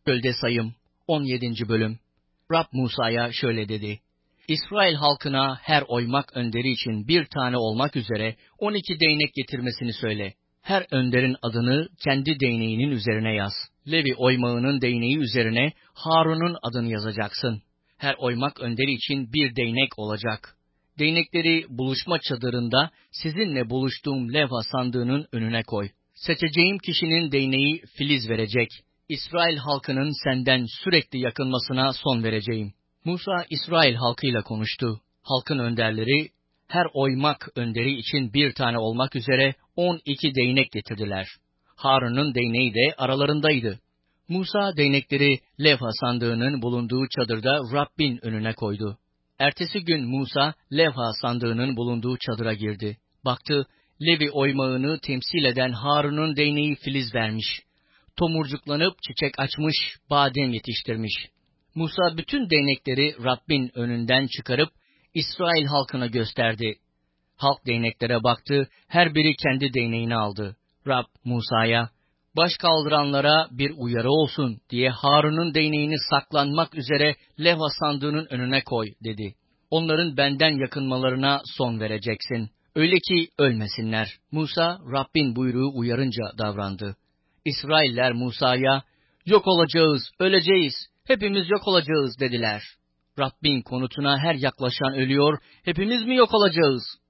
Çölde Sayım 17. Bölüm. Rab Musa'ya şöyle dedi: İsrail halkına her oymak önderi için bir tane olmak üzere 12 değnek getirmesini söyle. Her önderin adını kendi değneğinin üzerine yaz. Levi oymağının değneği üzerine Harun'un adını yazacaksın. Her oymak önderi için bir değnek olacak. Değnekleri buluşma çadırında sizinle buluştuğum levha sandığının önüne koy. Seçeceğim kişinin değneği filiz verecek. İsrail halkının senden sürekli yakınmasına son vereceğim. Musa İsrail halkıyla konuştu. Halkın önderleri her oymak önderi için bir tane olmak üzere 12 değnek getirdiler. Harun'un değneği de aralarındaydı. Musa değnekleri levha sandığının bulunduğu çadırda Rabbin önüne koydu. Ertesi gün Musa levha sandığının bulunduğu çadıra girdi. Baktı, Levi oymağını temsil eden Harun'un değneği filiz vermiş. Tomurcuklanıp çiçek açmış, badem yetiştirmiş. Musa bütün değnekleri Rabbin önünden çıkarıp İsrail halkına gösterdi. Halk değneklere baktı, her biri kendi değneğini aldı. Rab Musa'ya, baş kaldıranlara bir uyarı olsun diye Harun'un değneğini saklanmak üzere levha sandığının önüne koy dedi. Onların benden yakınmalarına son vereceksin. Öyle ki ölmesinler. Musa Rabbin buyruğu uyarınca davrandı. İsrailler Musa'ya, yok olacağız, öleceğiz, hepimiz yok olacağız dediler. Rabbin konutuna her yaklaşan ölüyor, hepimiz mi yok olacağız